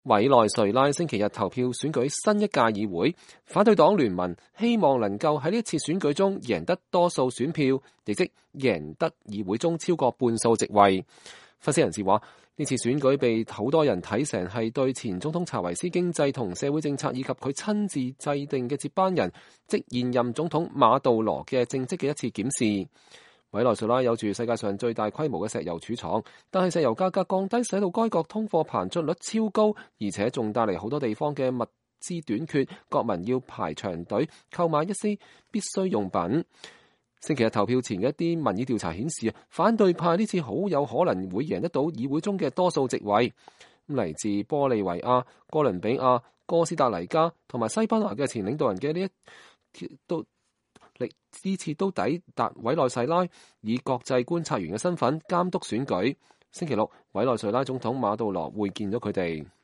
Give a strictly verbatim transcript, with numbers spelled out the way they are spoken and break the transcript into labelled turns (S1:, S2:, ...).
S1: 委內瑞拉星期日投票選舉新一屆議會，反對黨聯盟希望能夠喺呢一次選舉中贏得多數選票，亦即贏得議會中超過半數席位。分析人士話，呢次選舉被好多人睇成係對前總統查維斯經濟同社會政策以及佢親自制定嘅接班人，即現任總統馬杜羅嘅政績嘅一次檢視。委內瑞拉有住世界上最大規模嘅石油儲藏，但係石油價格降低使到該國通貨膨脹率超高，而且仲帶嚟好多地方嘅物資短缺，國民要排長隊購買一些必需用品。星期日投票前嘅一啲民意調查顯示，反對派呢次好有可能會贏得到議會中嘅多數席位。嚟自玻利維亞、哥倫比亞、哥斯達黎加同埋西班牙嘅前領導人嘅呢一都。呢次都抵達委內瑞拉，以國際觀察員嘅身份監督選舉。星期六，委內瑞拉總統馬杜羅會見咗佢哋。